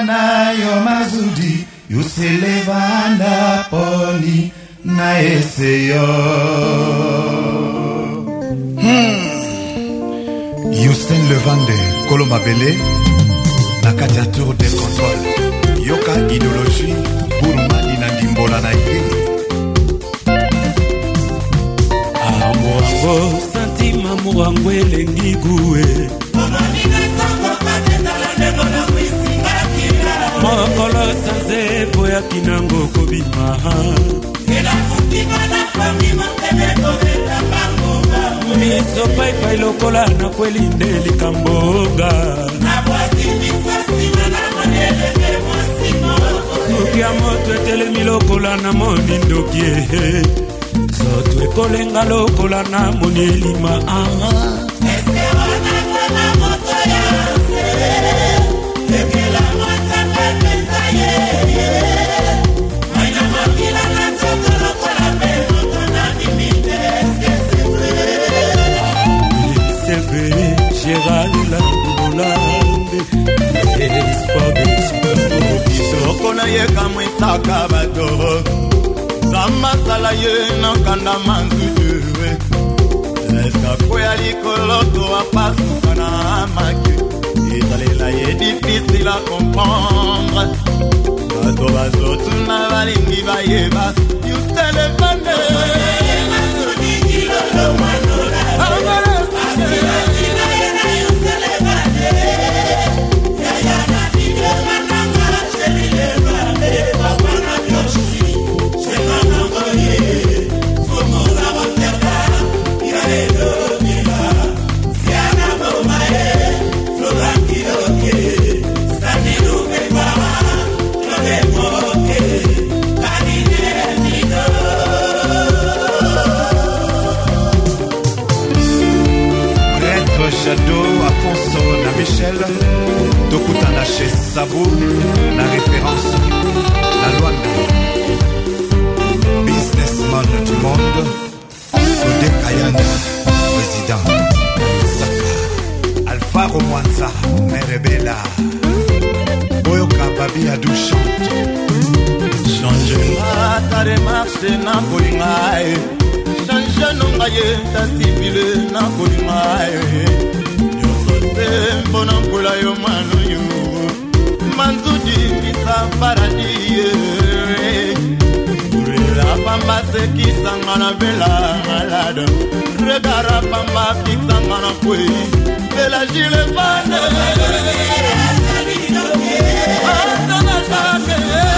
na yo mazudi yuselevanda poni na eseyo. Houston Levande Kolomabele na kati ya tour de contrôle yoka idéologie burumani na ndimbola na ye amoango santima moango elengi gue mokolo sanze boyaki nango kobima miso paipai lokola na kweli nde likambonga suki ya moto etelemi lokola na moni ndokie soto ekolenga lokola na moni elima Gérald Lambolande espoir de Soko na ye kamwe saka batoro Zamba sala ye na kanda manzuwe Eska koya likoloto apasuka na maki Italela ye difficile à comprendre Bato bazotu na balingi bayeba You still a bande Jado, Afonso, na Michel, Tokutana chez Sabou, la référence, la Luanda, businessman du monde, Ode Kayana, président, Saka, Alpha Romwanza, Merebella, Boyoka Babi Adou chante. Changera ta démarche na bolingae, change non gaye ta civile na bolingae. Mbona mpula yo manu yu Manzudi misa paradie Urela pamba sekisa ngana bela malade Regara pamba fixa ngana kwe Bela jile vane Asana jake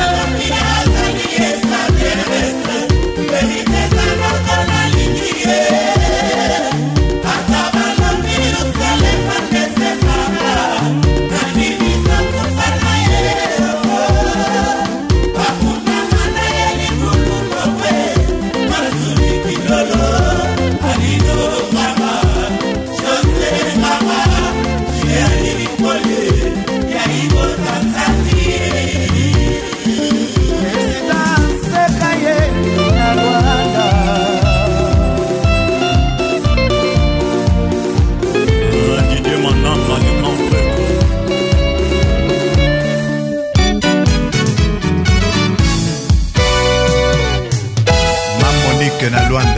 na Luanda.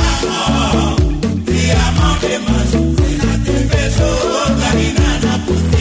Te amo demais, se não te vejo, caminhando por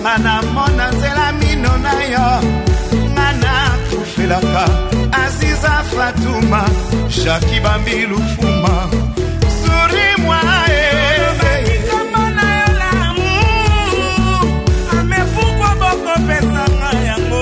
Ngana mona nzela mino na yo Ngana kufelaka Aziza Fatouma Jackie Bambilou Fuma Souris-moi Mais pourquoi beaucoup pesanga yango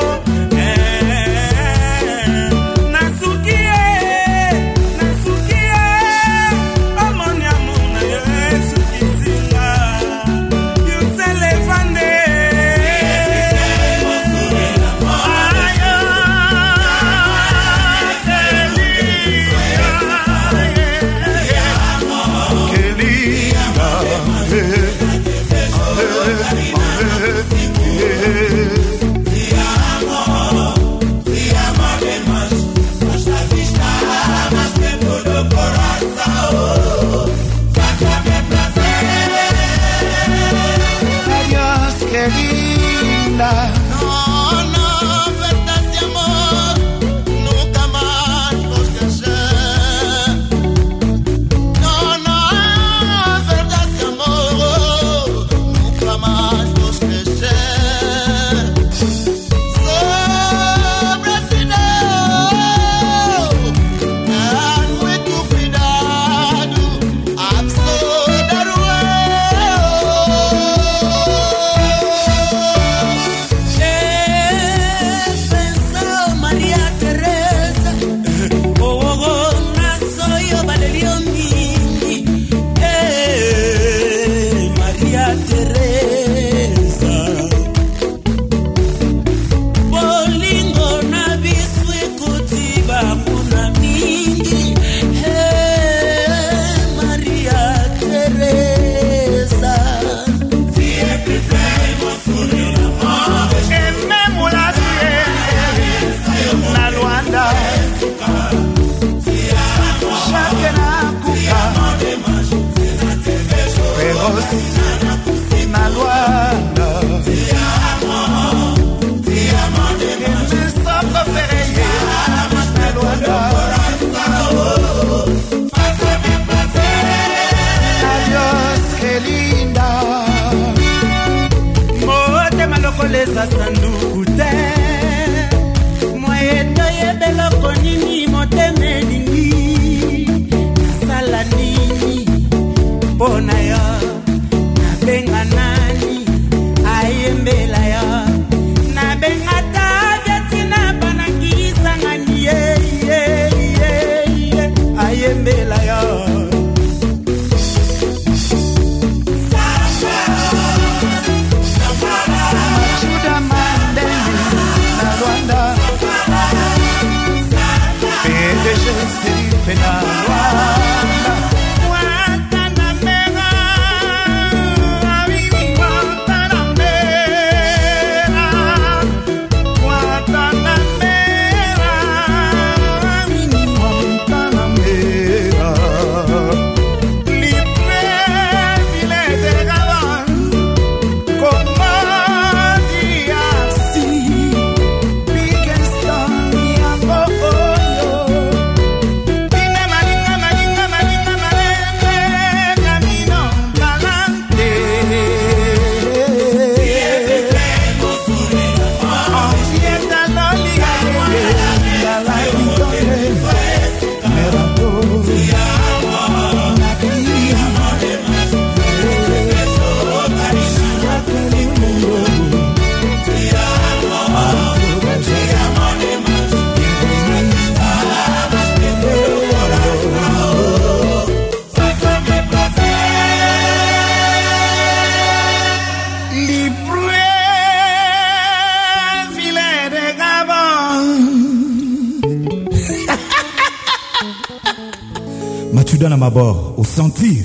Au sentir.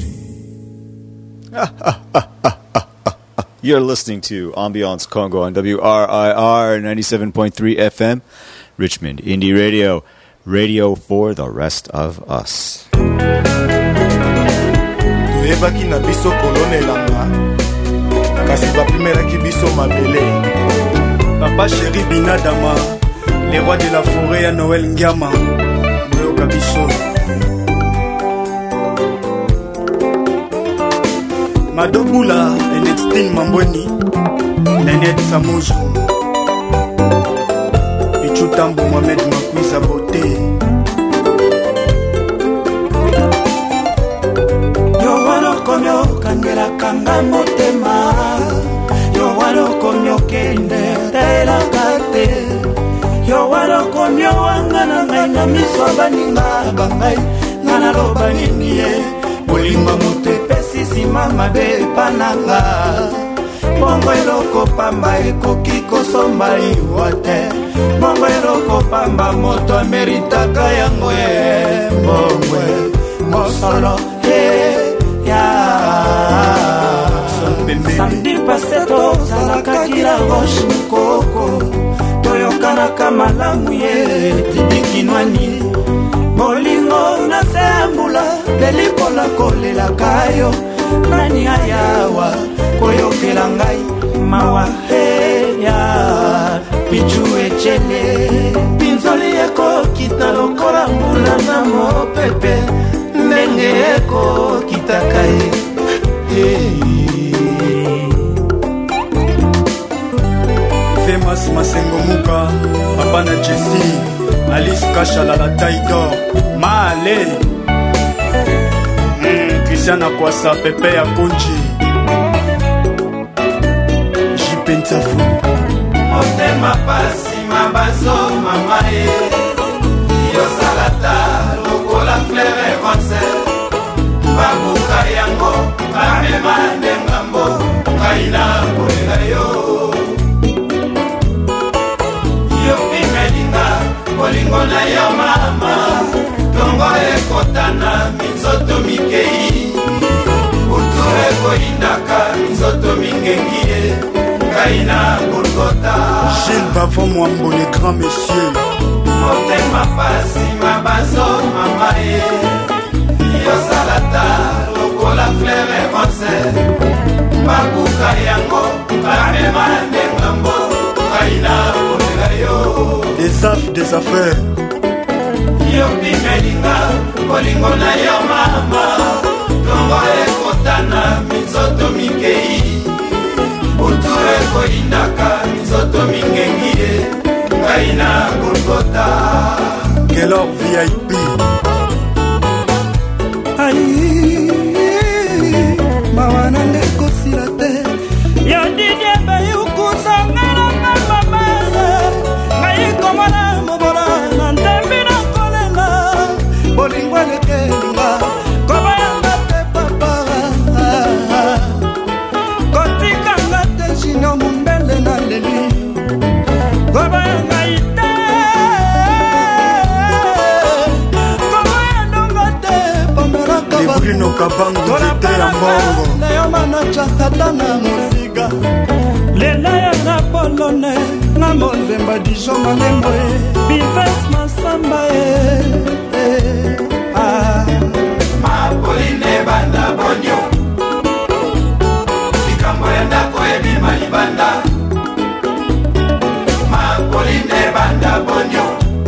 You're listening to Ambiance Congo on WRIR 97.3 FM, Richmond Indie Radio, radio for the rest of us. Tuyebaki na biso kolonelanga, kasi bapimelaki biso mabele. Papa chéri Binadama, les rois de la forêt à Noël Ngiama, Boyoka biso. Madobula Elextine Mamboni Nenet Samoujo Ichutambo Mohamed Makwisa Bote Yo wano komyo kangela kanga motema Yo wano komyo kende tela kate Yo wano komyo wangana ngai na miswa baninga bangai Ngana loba niniye Bolimba mote pesisi mama be pananga Bongo eloko pamba ekoki kosomba iwate Bongo eloko pamba moto ameritaka yango Mbongwe mosolo ya Samedi passé tozalaka kila roche mukoko Toyokanaka malamu ye tidikinwani Bolingo na sembula Delikola kolela kayo Nani ayawa Koyokela ngai Mawa heya Pichu echele Pinzoli eko kita lokola mbula na mopepe Nenge eko kita kai Famous Masengo Muka Papa na Jessie Alice Kashala la taille d'or Male Christiana Kwasa Pepe ya Konchi Jipensafu Motema pasi mabazo mamae Yo salata lokola fleur et concert Babuka yango Amema nengambo Kaina kolega yo Yo pimelinga Bolingo na yo mama Tongo ekotana Minzoto mikei Utu ekoindaka Minzoto mingengie Kaina Golgotha Gilles Bavon Mwambo les grands messieurs Motema pasi mabazo mamae Yo salata lokola fleur et concert Babuka yango Amema nengambo Kaina kolega yo Des affres, des affaires Yo pimelinga Bolingo na yo mama Tongo ekotana Minzoto mikei Utu ekoindaka Minzoto mingengie Kaina Golgotha Kelor VIP Aïe Mawana ndeko silate Yo didye bayu kusangana na mama Ngai komana mobola Nantembi na kolenga Bolingo lekelinga Kobayanga te papa Kotikanga te jino mumbele na leli Kobayanga ite Kobayanga te pomeraka Les Bruno Kabango Zete ya mbongo Nayo manachakata na musiga Lela ya na polone Na monzemba dijo malembo Bifes masamba Mapoline banda bonyo Likambo ya ndako ebima libanda Mapoline banda bonyo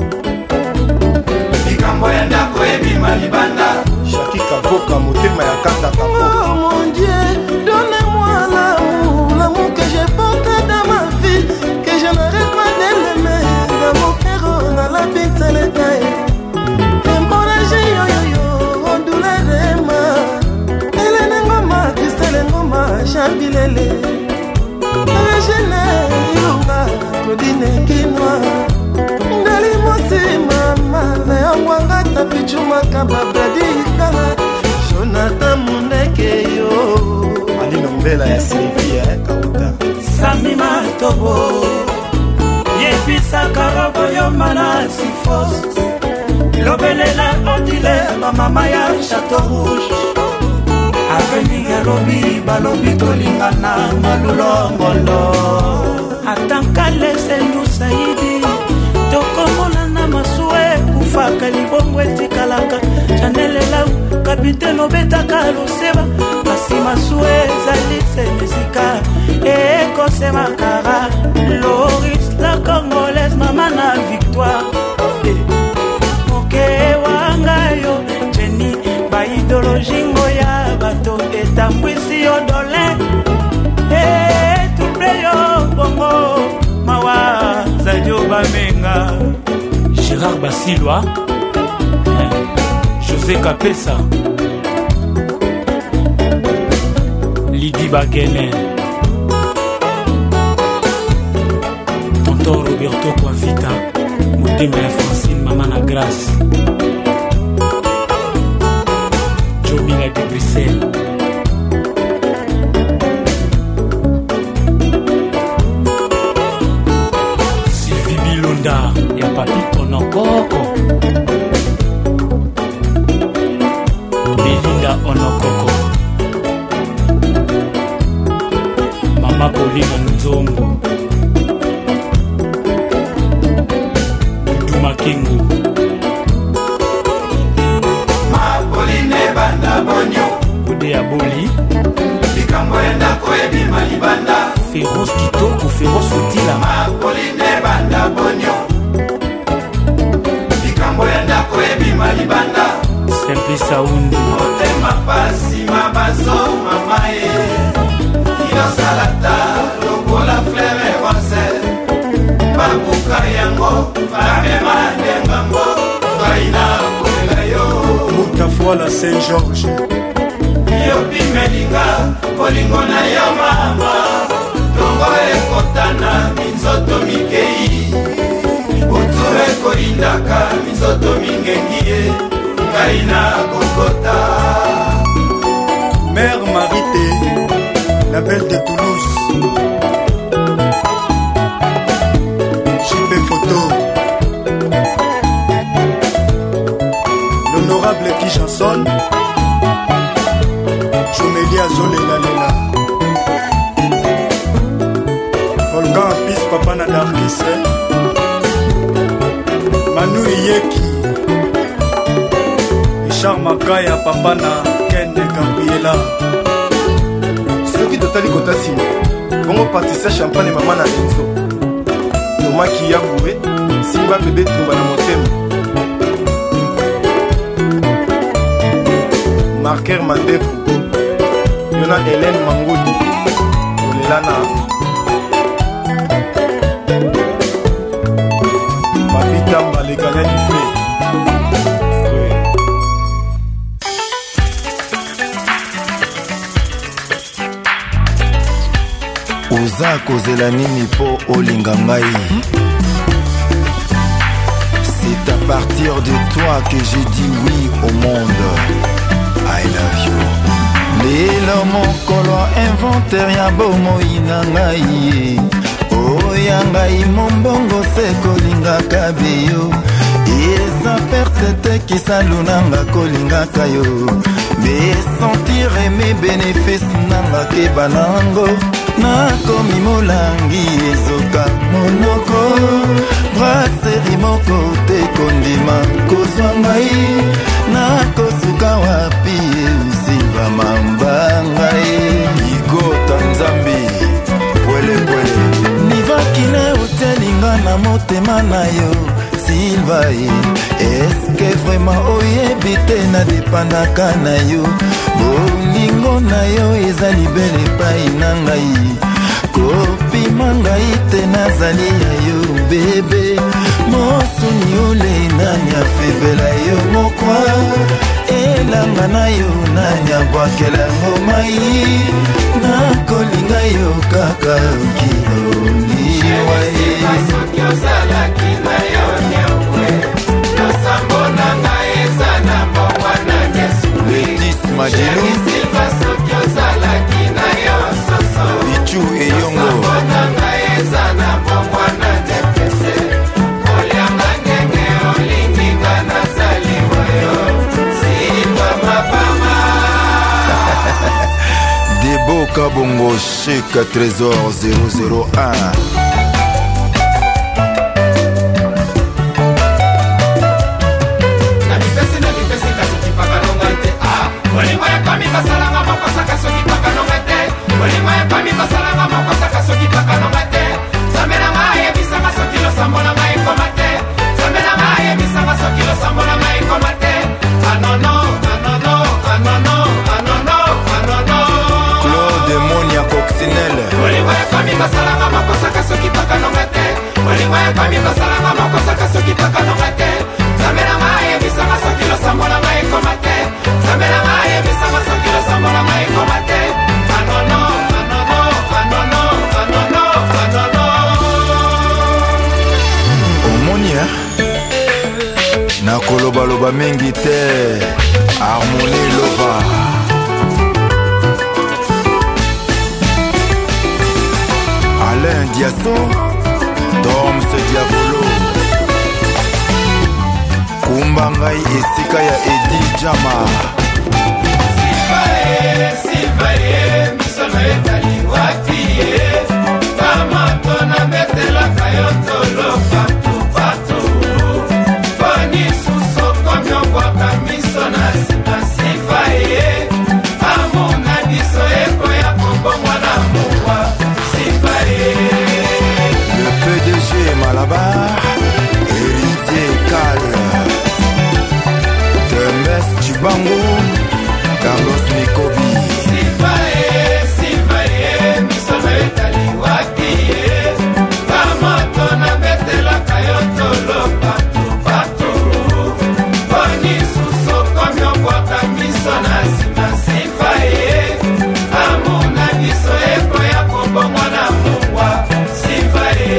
Likambo ya ndako ebima libanda Shaki Kavoka motema ya kata Kavoka Oh mon Dieu, donnez-moi l'amour que j'ai porté dans ma vie, que je n'arrête pas de l'aimer. Dans mon cœur, on a la pizza de taille. Et mon âge, yo yo yo, on douleur de ma. Elle est n'engoma, Christelle n'engoma, chambilele. Regine, yoga, Claudine Kinoa. Ndali mosi mama, na yangwanga tapichuma kababradi kala. Jonathan Mundeke yo Alino Mbela ya Sylvia Kauta Sami Matobo Yepisa karobo yo mana si fos Lobelela odile mama ya Château Rouge Aveni Robi balobi tolingana malulongolo Atankale sendu saidi Tokomona na masue kufaka libongo etikalaka Chanelela kapitene obetaka loseba Kasi masue ezali semesika Ekose makara Loris la congolaise mama na victoire Moke wangayo Jenny ba idéologie ngoya bato etambwisi odole Touble yo bamenga Gérard Basilwa, José Capessa, Lydie Bagene, Tonton Roberto Coavita, Motema ya Francine Mamana Grace, Jomila de Bruxelles, Sylvie Bilonda ya Papi Onokoko, Belinda Onokoko, Mama Paulina Nzongo, Duma Kingu, Ma Pauline Banda Bonyo, Odea Boli, Likambo enda koebi malibanda, Féroce Kitoko, Féroce Utila, Ma Pauline Banda Bonyo, Likambo enda koebi malibanda, Simple Saundu, Motema pasi mabazo mamae, Ino salata, lokola fleur et rose, Babuka yango, Famema nengambo, Faina kolega yo, Moutafoila Saint-Georges, Yopi melinga, Bolingo na yo mama, Tongo ekotana, Minzoto mikei, Utu ekolindaka, Minzoto mingengie, Kaina kokota. Mère Marité, la belle de Toulouse, JP Photo, l'honorable qui chansonne, Chomélia Zolela Lela, Volcan Pis Papa Nadarkis, Manu Yeki, Richard Makaya Papa na Ken Gabriela. soki totali kota nsima bongo patisa champagne mama na lenzo tomaki ya boue simba bebe tumba na motema marker mandefu yona Hélène Mangudi olela na babitamba le gagna du feu. Oza kozela nini po olinga ngai? C'est à partir de toi que j'ai dit oui au monde. I love you. Lelo mokolo inventaire ya bomoi na ngai. Oya ngai mombongo se kolingaka beyo. Eza perte te kisalunanga kolingaka yo. Me sentir mes bénéfices nanga keba nango. Nakomi molangi ezoka monoko brasserie moko te kondima kozwa ngai nakosuka wapi eusilva mambanga igota nzambi pwele nivakine otelinga na motema na yo silva eske vraiment oyebi te nadepandaka na yo bolingo na yo eza libele epai na ngai kopima ngai te nazali ya yo bebe mosuni ole nani afebela yo mokwa elanga na yo nani abwakela yango mai nakolinga yo kaka okiloliwa Majilu Bichu Eyongo Debo Kabongo Cheka Trésor 001 Claude Monia Coccinelle soki pakanonga te nzambe na ngai yebisanga soki losambo na ngai ekoma te nzambe na ngai yebisanga soki losambo na ngai ekoma te anono anono anono anono anono omoni nakolobaloba mingi te Harmonie Lova Alain Diasso Dorms Diavolo Kumba ngai esika ya Edi Jama Sivaye misono etali wapi kama tona betela kayotolo patu patu Fani suso komyo waka misona sima sivaye Amona diso eko ya kombo mwana muwa sivaye Le PDG Malabar Héritier Cal Demes Chibango Carlos Nikobi Sivaye misono etali wapi kama tona betela kayotolo patu patu Fani suso komyo waka misona sima sivaye Amona diso eko ya kombo mwana muwa sivaye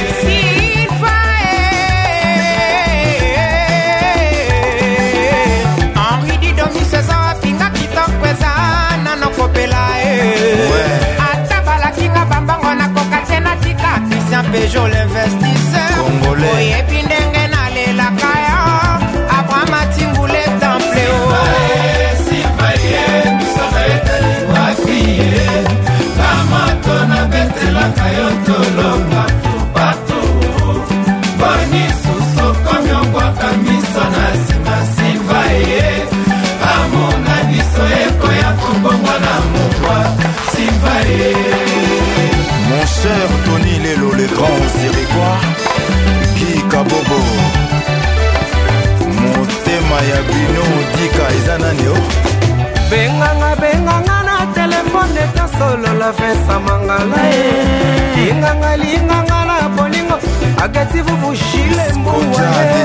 Henri Didomi César pinga kitokweza nanokopela atabala kinga bambango na kokatena tika Christian Peugeot l'investisseur oyebi ndenge nalelaka yo Abraham Atingule temple sivaye misono etali wapi kama tona betelaka yo tolo patu patu boni suso komyongwaka miso na nsima sivaye amona biso ekoya kobongwa na mokwa sivaye Mon cher Tony Lelo, les grands Iroquois, Guy Kabobo, Motema ya bino dika izananio. Benganga na telefone ta solo la fesa mangala linganga na bolingo agati vuvushile mbuwa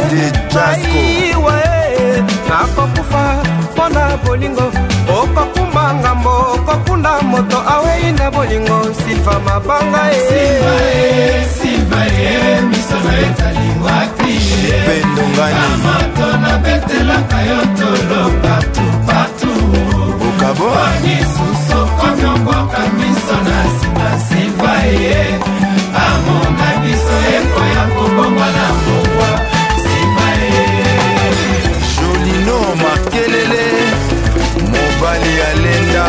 nakokufa pona bolingo okokuma ngambo okokunda moto aweinda bolingo silva mabanga sivaye misono etali wapi amatona betelaka yo tolo patu patu Okabo Wani suso komyongwaka miso na nsima sivaye amona biso ekoya kobongwa na mokwa sivaye Jolino Makelele Mobali Alenda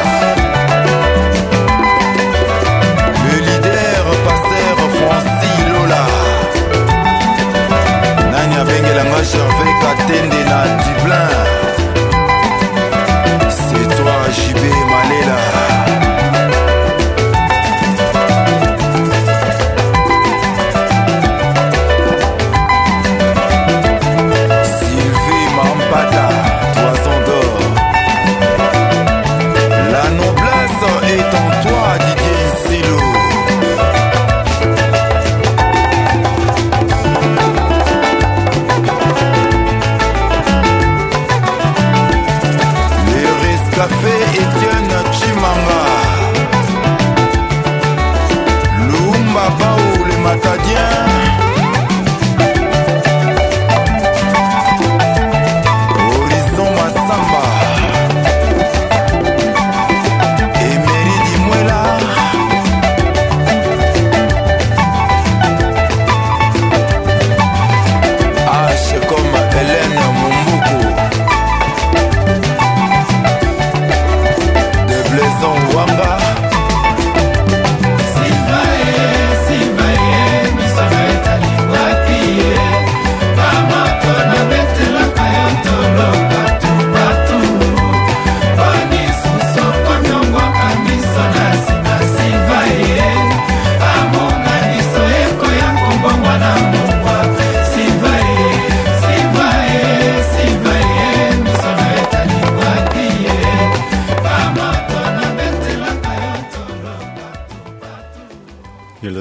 Le leader pasteur Francis Lola Nanya Bengelanga Gervais Katende na Dublin C'est toi JB Malela Sylvie Mampata Toison d'or La noblesse est en toi Didier Silo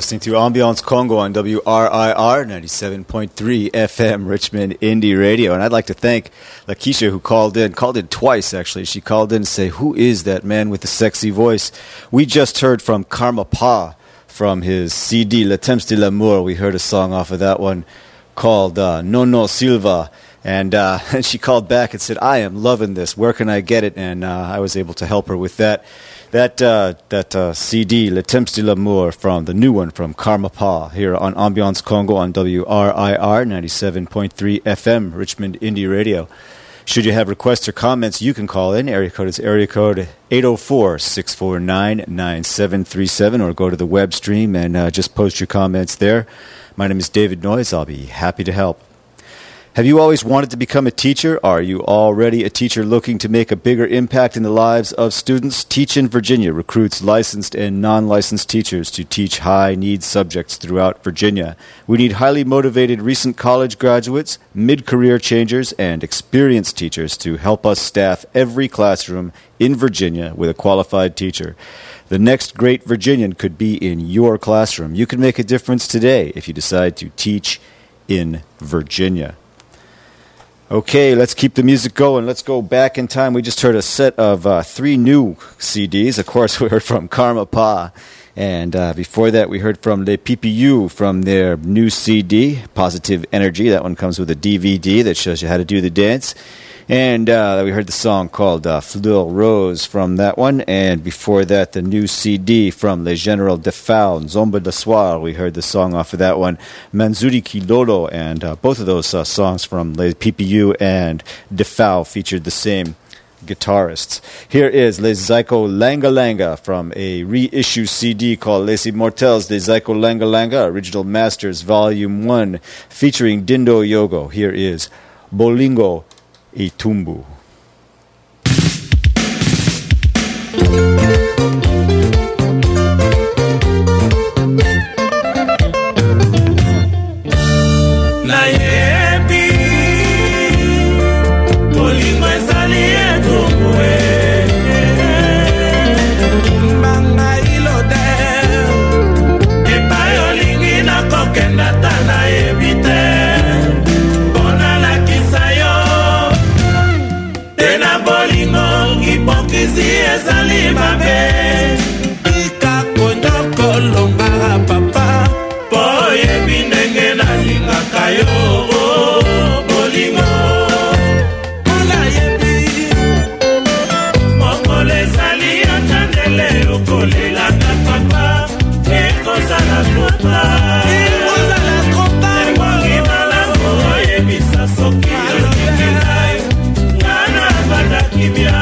listening to Ambiance Congo on WRIR 97.3 FM Richmond Indie Radio. And I'd like to thank Lakeisha, who called in twice, actually. She called in to say, who is that man with the sexy voice? We just heard from Karma Pa from his CD, Le Temps de l'Amour. We heard a song off of that one called Nono Silva. And she called back and said, I am loving this. Where can I get it? And I was able to help her with that. That CD, Le Temps de l'Amour, from the new one from Karma Pa, here on Ambiance Congo on WRIR 97.3 FM, Richmond Indie Radio. Should you have requests or comments, you can call in. Area code is 804-649-9737, or go to the web stream and just post your comments there. My name is David Noyes. I'll be happy to help. Have you always wanted to become a teacher? Are you already a teacher looking to make a bigger impact in the lives of students? Teach in Virginia recruits licensed and non-licensed teachers to teach high-need subjects throughout Virginia. We need highly motivated recent college graduates, mid-career changers, and experienced teachers to help us staff every classroom in Virginia with a qualified teacher. The next great Virginian could be in your classroom. You can make a difference today if you decide to teach in Virginia. Okay, let's keep the music going. Let's go back in time. We just heard a set of 3 new CDs. Of course, we heard from Karma Pa. And before that, we heard from Les PPU from their new CD, Positive Energy. That one comes with a DVD that shows you how to do the dance. And we heard the song called Fleur Rose from that one. And before that, the new CD from Les General de Fao, Zomba de Soir. We heard the song off of that one, Manzuri Kilolo. And both of those songs from Les PPU and de Fao featured the same guitarists. Here is Les Zyko Langa Langa from a reissue CD called Les Immortels de Zyko Langa Langa, Original Masters Volume 1, featuring Dindo Yogo. Here is Bolingo Itumbu. Nayebi Bolingo ezali etumbu Mbanga ilode Epai olingi na kokenda tana ebite Hipokrizi ezali mabe Ika kondo kolonga papa Poye binenge na linga kayo Bolingo Ola yebi Mokole zali atandele Okolela na papa Ekoza la kota Ekoza la kota Ewangi malango Oyebi sasoki Oyebi Nana bada kimia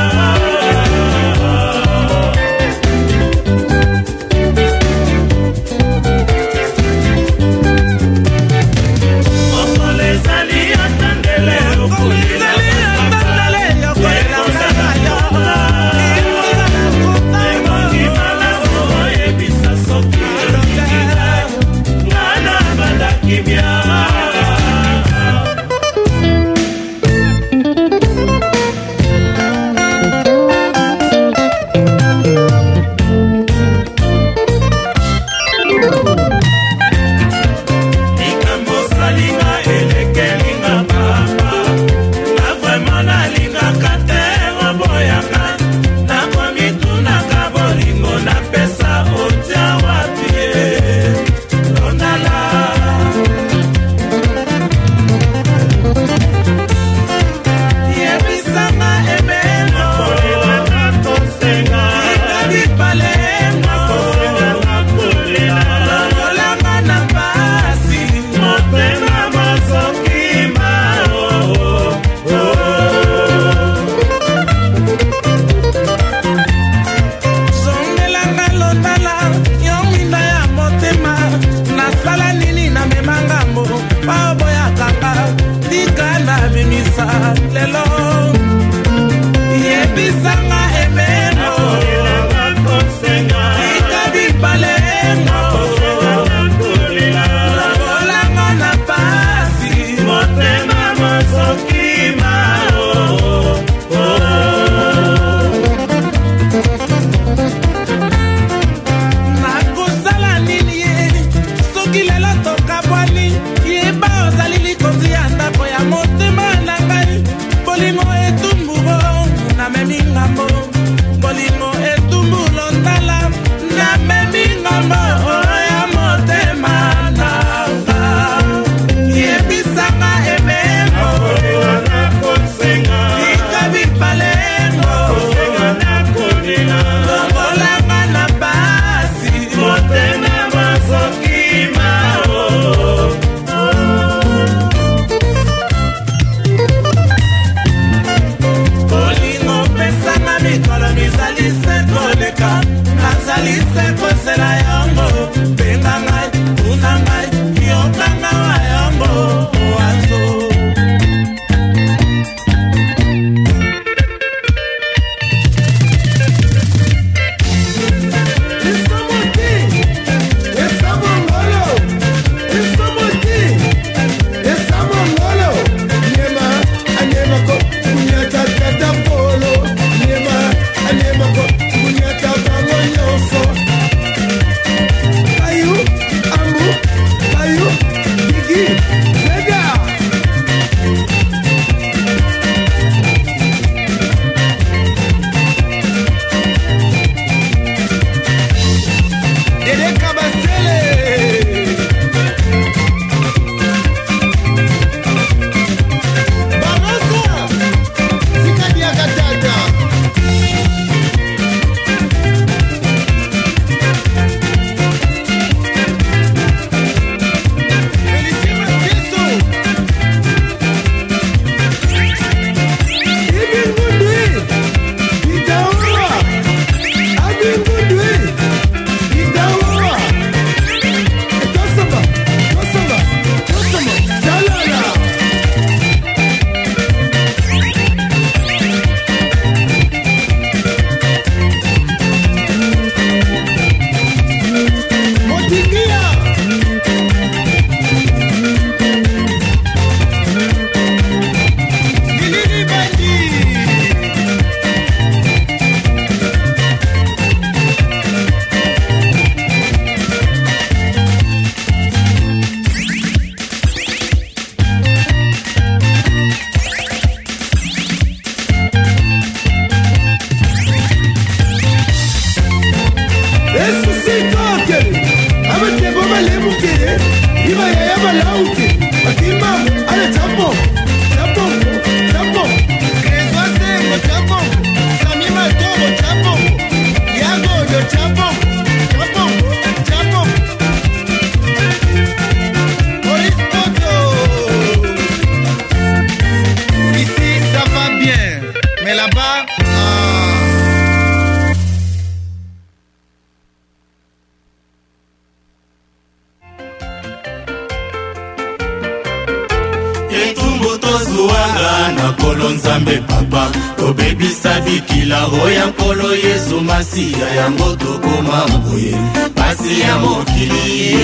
Nzambe papa tobebisa bikila oya nkolo Yesu masiya yango tokoma mboye pasi ya mokili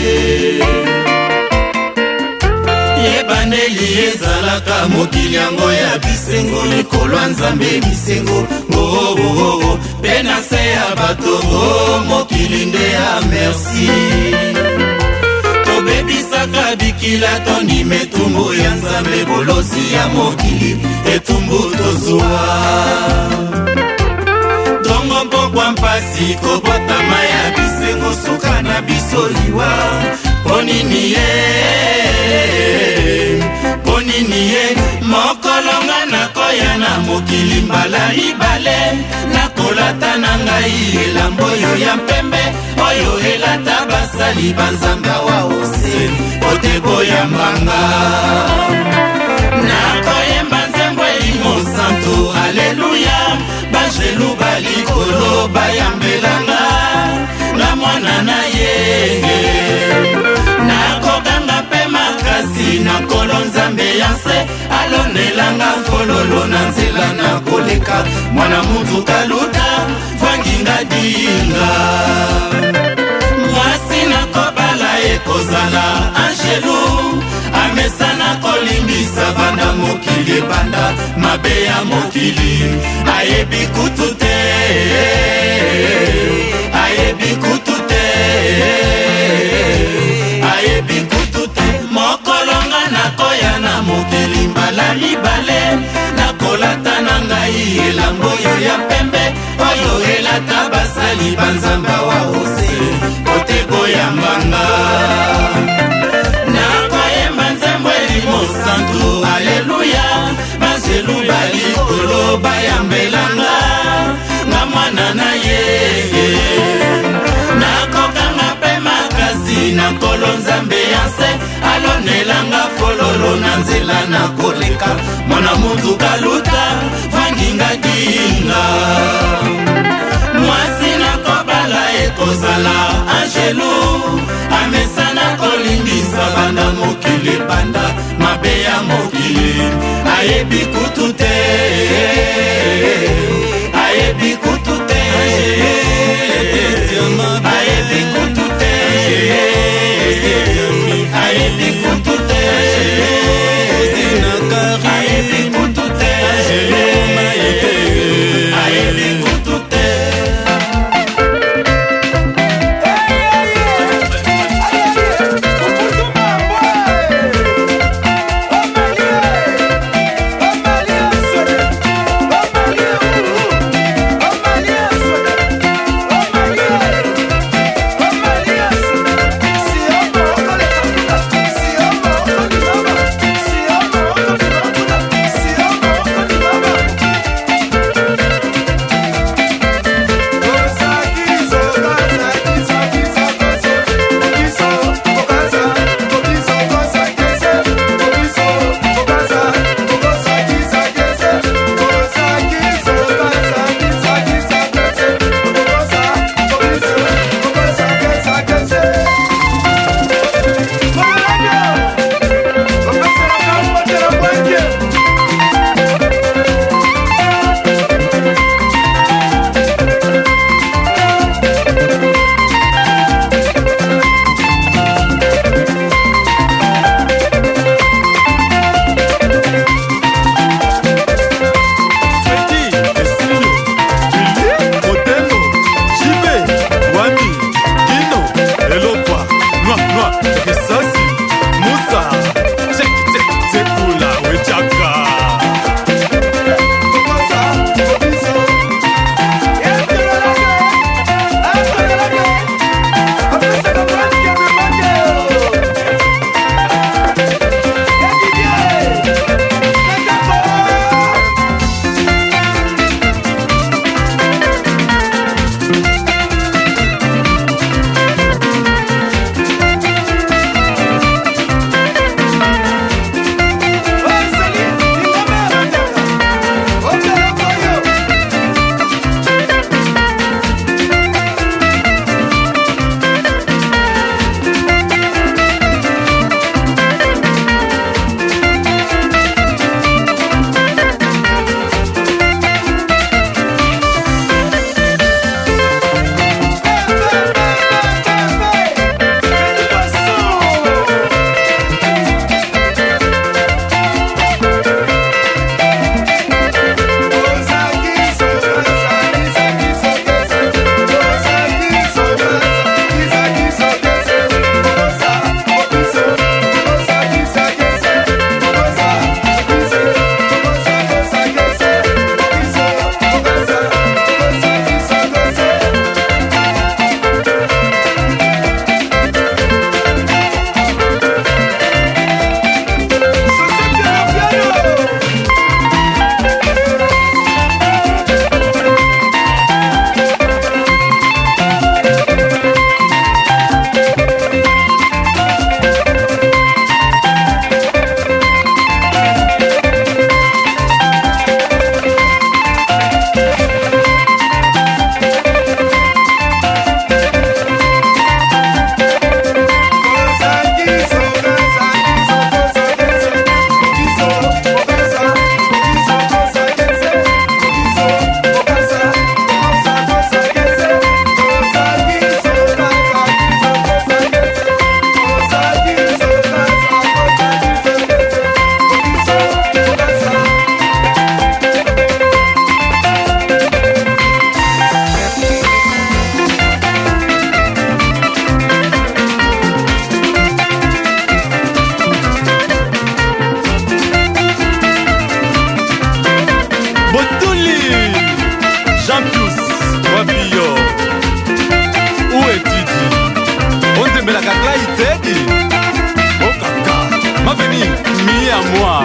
yebandeli ezalaka mokili yango ya bisengo likolo Nzambe bisengo ngogogogo pe na se ya bato mokili nde ya merci tobebisaka bikila tondima etumbu ya Nzambe bolosi ya mokili etumbu tozwa tongo mpokwa mpasi kobotama ya bisengo suka na biso liwa ponini ye mokolonga nakoya na mokili mbala ibale nakolata na ngai elambo oyo ya mpembe oyo elata basali banzambe awa ose oteboyambanga nakoyemba nzembo elimo santo aleluya banjelu balikolo bayambelanga na mwana na ye nakoganga mpe makasi na nkolo Nzambe ya nse alonelanga fololo na nzela nakoleka mwana mutu kaluta vanginga dinga mwasi nakobala ekozala angelu amesana kolimbisa banda mokili ebanda mabe ya mokili ayebi kutu te ayebi kutu te ayebi kutu te mokolonga nakoya na mokili mbala libale nakolata na ngai elambo oyo ya pembe oyo elata basali banzamba wa ose otego ya mbanga nakoyemba nzembo elimo santu aleluya banzelu balikolo bayambelanga nga mwana na ye nakokanga mpe makasi na nkolo Nzambe ya nse alonelanga fololo na nzela nakoleka mwana mutu kaluta vanginga dinga mwasi nakobala ekozala angelu amesana kolingisa banda mokili ebanda mabe ya mokili ayebi kutu te ayebi kutu te ayebi kutu te ayebi kutu te ayebi kutu te ayebi kutu te Sorry. ami à moi.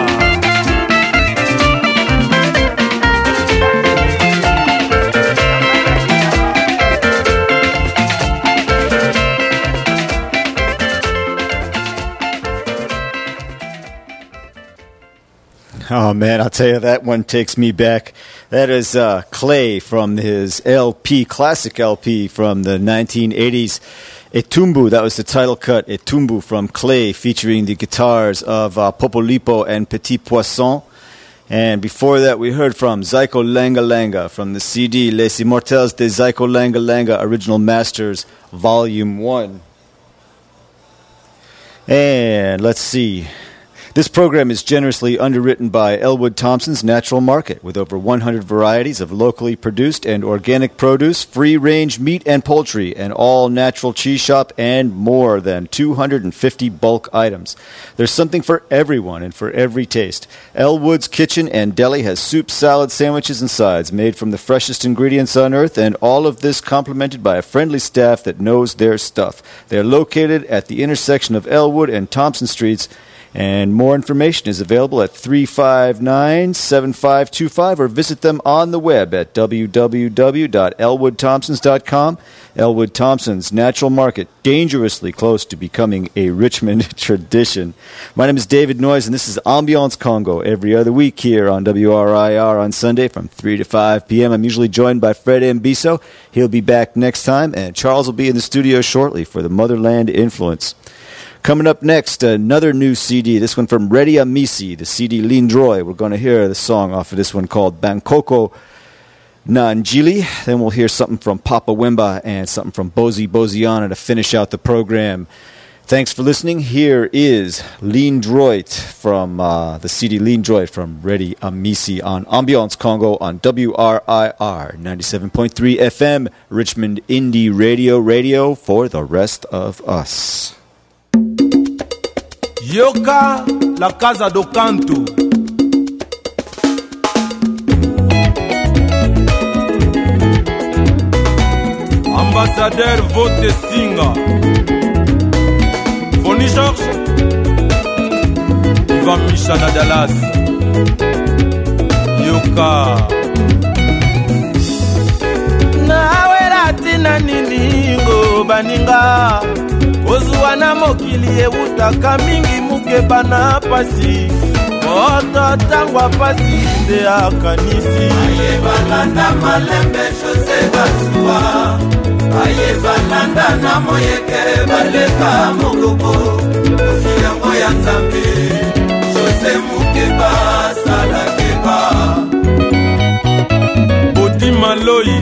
Oh man, I'll tell you, that one takes me back. That is Clay from his LP, classic LP from the 1980s. Etumbu, that was the title cut, Etumbu from Clay, featuring the guitars of Popolipo and Petit Poisson. And before that, we heard from Zyko Langa Langa from the CD Les Immortels de Zyko Langa Langa, Original Masters, Volume 1. And let's see. This program is generously underwritten by Elwood Thompson's Natural Market, with over 100 varieties of locally produced and organic produce, free-range meat and poultry, an all-natural cheese shop, and more than 250 bulk items. There's something for everyone and for every taste. Elwood's Kitchen and Deli has soup, salad, sandwiches, and sides made from the freshest ingredients on earth, and all of this complemented by a friendly staff that knows their stuff. They're located at the intersection of Elwood and Thompson Streets, and more information is available at 359-7525 or visit them on the web at www.elwoodthompsons.com. Elwood Thompson's Natural Market, dangerously close to becoming a Richmond tradition. My name is David Noyes, and this is Ambiance Congo every other week here on WRIR on Sunday from 3 to 5 p.m. I'm usually joined by Fred Mbiso. He'll be back next time, and Charles will be in the studio shortly for the Motherland Influence. Coming up next, another new CD, this one from Redi Amisi, the CD Lindroy. We're going to hear the song off of this one called Bangkoko na Njili. Then we'll hear something from Papa Wemba and something from Bozi Boziana to finish out the program. Thanks for listening. Here is Lindroy from the CD Lindroy from Redi Amisi on Ambiance Congo on WRIR 97.3 FM, Richmond Indie Radio for the rest of us. Yoka, la Casa do Canto. Ambassadeur Vote Singa. Foni Georges. Ivan Michana Dallas. Yoka. Nawera tina niningo baninga. Ozuwana mokili eutaka mingi mukeba na pasi Oto tangwa pasi nde akanisi Aye balanda malembe chose basua Aye balanda na moyeke baleka mogogo Ofiyango ya nzambe chose mukeba salakeba Bodi Maloi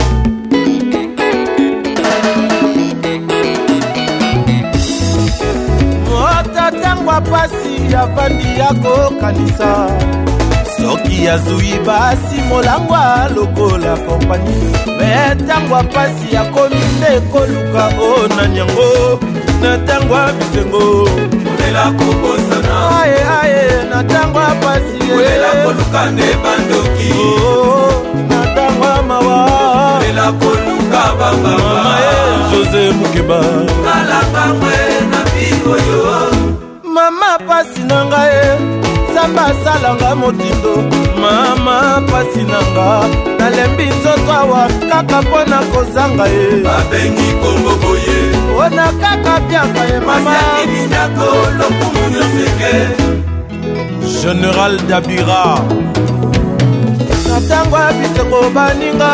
Tangwa pasi ya bandi yako kanisa Soki ya zui basi molangwa lokola kompani Metangwa pasi ya kominde koluka o na nyango Natangwa bisengo Mulela kokosana Aye aye natangwa pasi Mulela koluka ne bandoki Natangwa mawa Mulela koluka baba Mama Jose Mukeba Kalaka mwe na bigo yo Mama pasi nanga Samba salanga motindo Mama pasi nanga Nalembi nzotwawa Kaka pona kozanga Babengi Kongo boye Ona kaka piaka mama Masiaki minako lokumunyo seke Général Dabira Natangwa bisengo baninga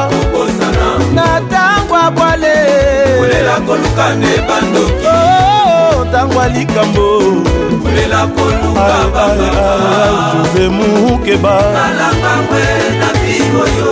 Natangwa bwale Mulela koluka ne bandoki Tangwa likambo Mulela koluka baba Jose Mukeba Kalaka mwe na bigo yo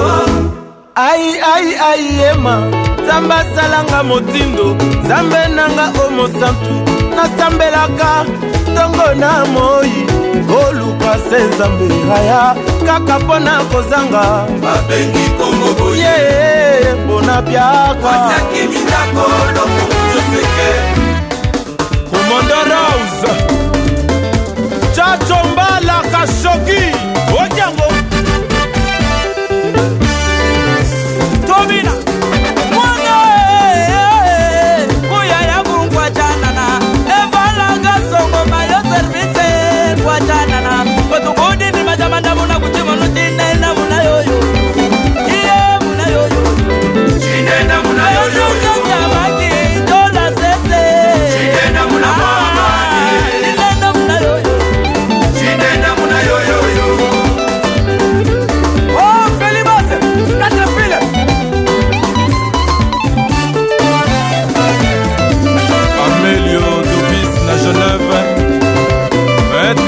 Ai ema Zamba salanga motindo Zambe nanga omo santu Nasambelaka Tongo na moi Koluka se zambe haya Kaka pona kozanga Babengi Kongo boye Yeah, bona biaka Wasiaki minako lokumunyo seke Commander House Chacho Mbala Kashogi Ojango Tobina Mwana Kuya ya gungwa janana Evala gasongo mayo service Kwa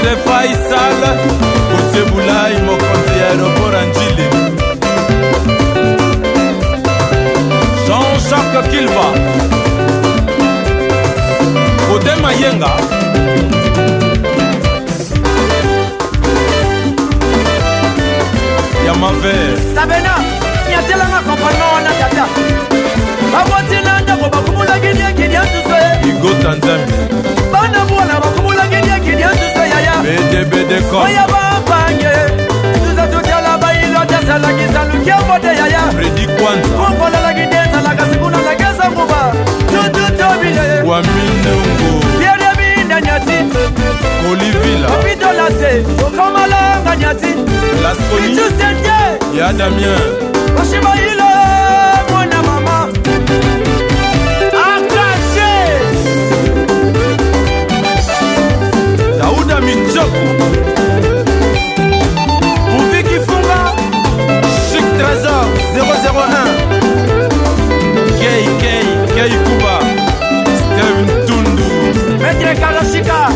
Joseph Faisal Kotebulai mokonzi ya aéroport Anjili Jean-Jacques Kilva Ode Mayenga Yamave Sabena Nyatelanga kompano wana tata Babotina ndako bakumula gidia gidia tusoe Igo Tanzami Bana mwana bakumula gidia gidia tusoe yaya Bede kom Oya bambange Tuza tutala bailo tasala kisalu kia mbote yaya Freddy Kwanza Kumpola la gidia talaka sikuna la kesa mbuba Tutu tobile Waminungu Pierre Minda nyati Olivila Kapito lase Okamalanga nyati Lasconi Pichu sente Ya Damien Oshiba hilo Mwana mama Akache Daouda Michoku Ouviki Funga Chic Trésor 001 Kei Kuba Steve Tundu Maître Kalashika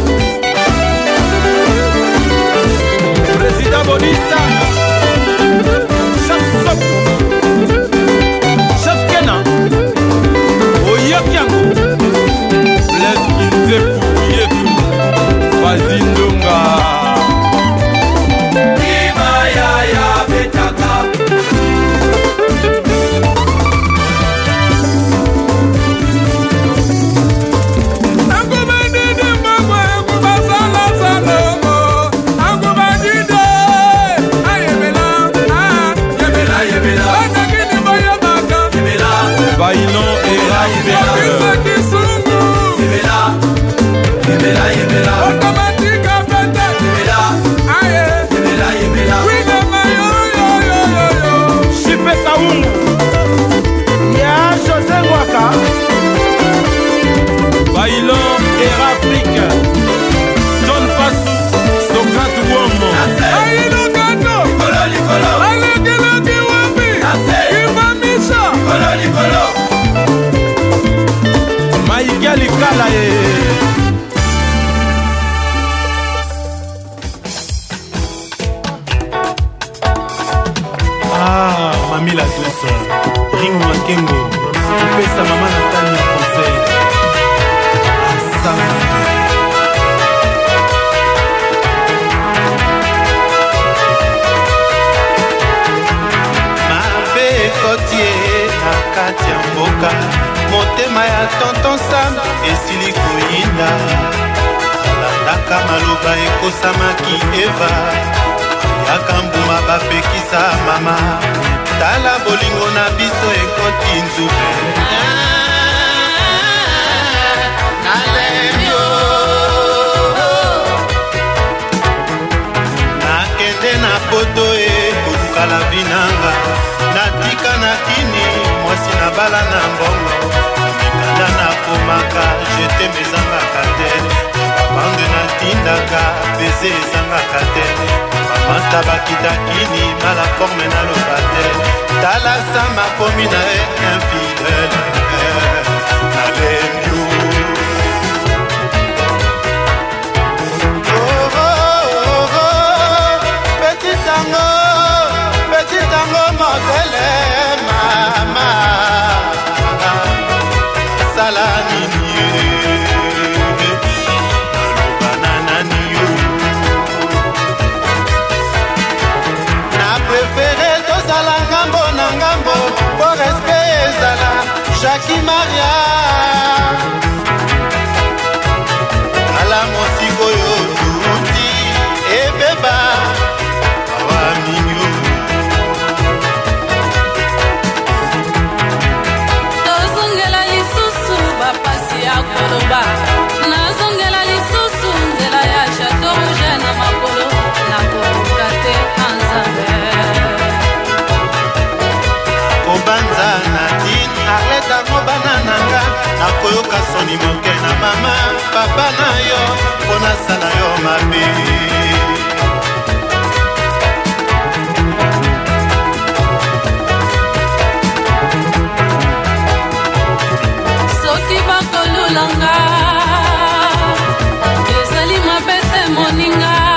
Président Bonissa Chef Sop Chef Kena Oyokiango Blaise Kinzefu Yetu Fazindonga Imayaya Betaka Bailon et Raphaël Chipe Kaungu Ya José Waka Bailon et Afrique John Fassou Socrate Womo Aïno Kato Alekele Kiwambi Imamisha Michael Kalae Mami la douce Ringo Makengo Pesa mama Nathalie na conseil Asam Mabe ekotie na kati ya mboka motema ya tonton Sam esili koyinda alandaka maloba ekosamaki Eva yaka mbuma bapekisa mama tala bolingo na biso ekoti nzube nakende na poto kolukala binanga natika na kini mwasi na bala na mbongo mikanda nakomaka jete mezangaka te babange natindaka beze ezangaka te mamata bakitakini mala forme naloba te tala sama komi na ye infidele nalembi petit tango modele mama sala nini naloba nani yo na prefere tozala ngambo na ngambo po respect ezala Jackie Maria ala mosiko yo tuti ebeba tozongela lisusu bapasi ya koloba nazongela lisusu nzela ya chateau rouge na makolo nakokoka te anzambe kobanza na dini arletango banananga nakoyoka soni moke na mama papa na yo mpo nasala yo mabe soki bakolulanga ezali mabe te moninga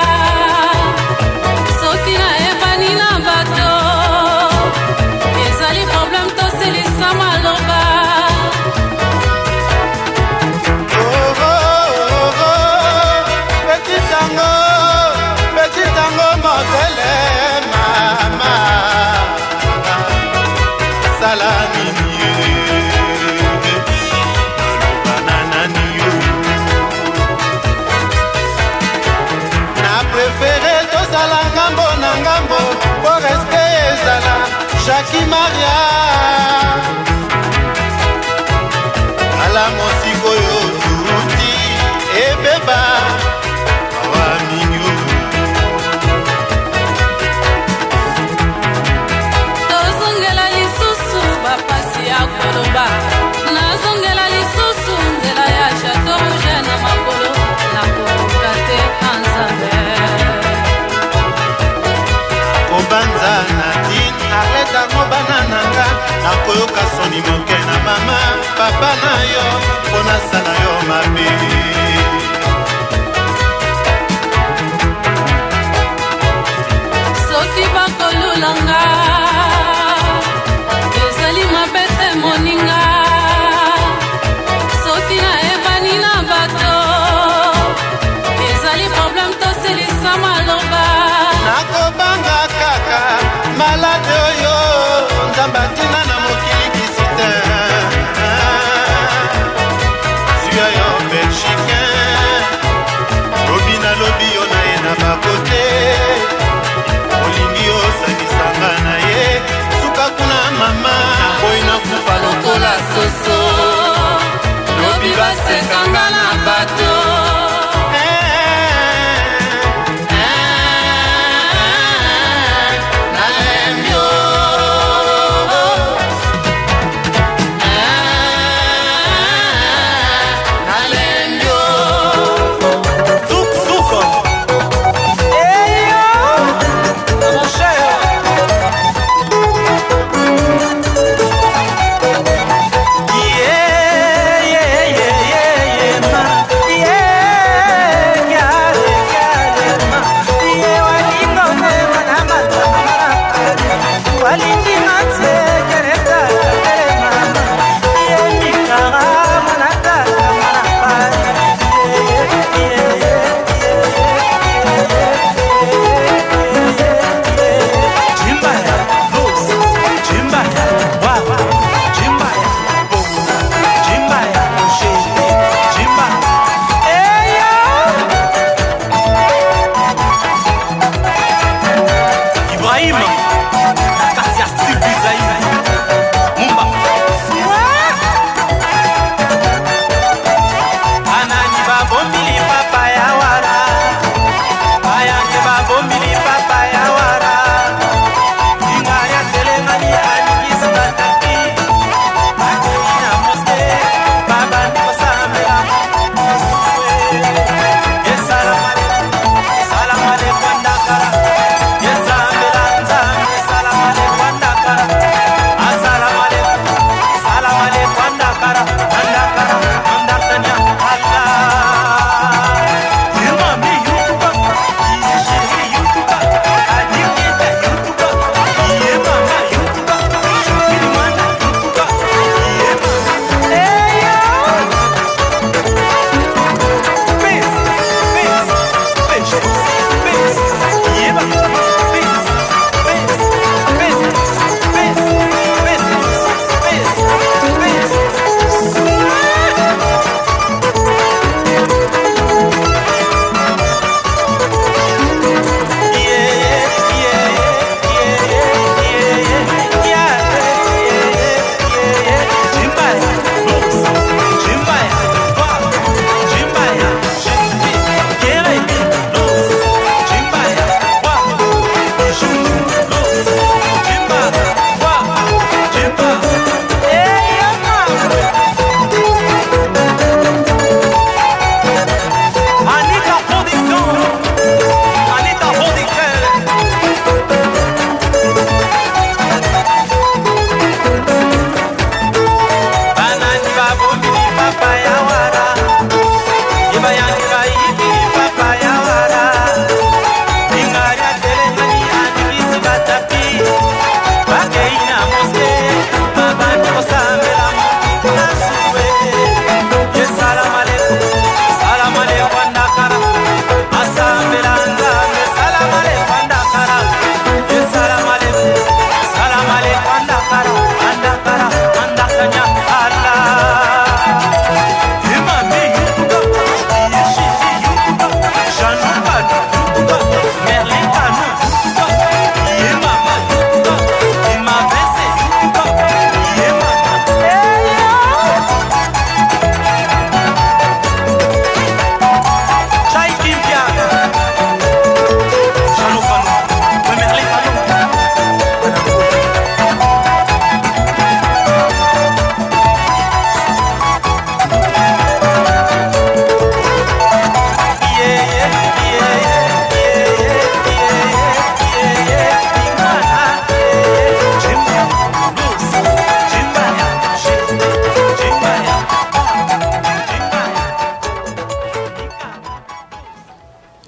Jackie Maria ala mosiko yo tuti ebeba awa minyo tozongela lisusu bapasi ya koloba nazongela lisusu nzela ya chateau rouge na makolo nakokoka te anzambe kobanza nadine arletango banananga nakoyoka soni moke na mama papa na yo mpo nasala yo mabe soki bakolulanga ezali mabe te moninga soki nayebani na bato ezali probleme tosilisa maloba nakobanga kaka malade oyo nzambe atina na mokili kisite zuya yo belgicain lobi na lobi yo na ye na bakote olingi osanisanga na ye suka kuna mama boyi nakufa lokola soso lobi basekanga na bato nalembi o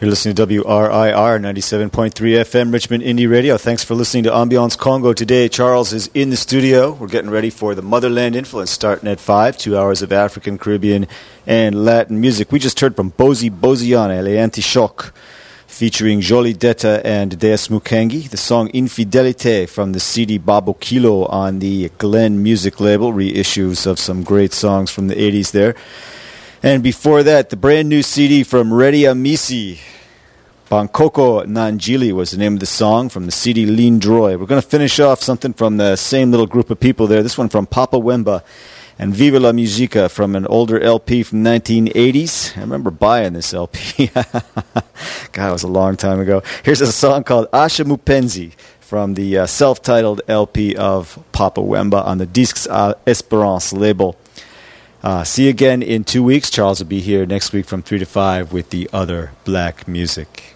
You're listening to WRIR 97.3 FM, Richmond Indie Radio. Thanks for listening to Ambiance Congo today. Charles is in the studio. We're getting ready for the Motherland Influence starting at 5, 2 hours of African, Caribbean, and Latin music. We just heard from Bozi Boziane, Le Anti-Choc, featuring Jolie Detta and Deus Mukangi. The song Infidelite from the CD Babo Kilo on the Glen Music label, reissues of some great songs from the 80s there. And before that, the brand new CD from Redia Misi, Bangkoko Nanjili was the name of the song from the CD Lindroy. We're going to finish off something from the same little group of people there. This one from Papa Wemba and Viva la Musica from an older LP from the 1980s. I remember buying this LP. God, it was a long time ago. Here's a song called Asha Mupenzi from the self-titled LP of Papa Wemba on the Disques Espérance label. See you again in 2 weeks. Charles will be here next week from 3 to 5 with the other black music.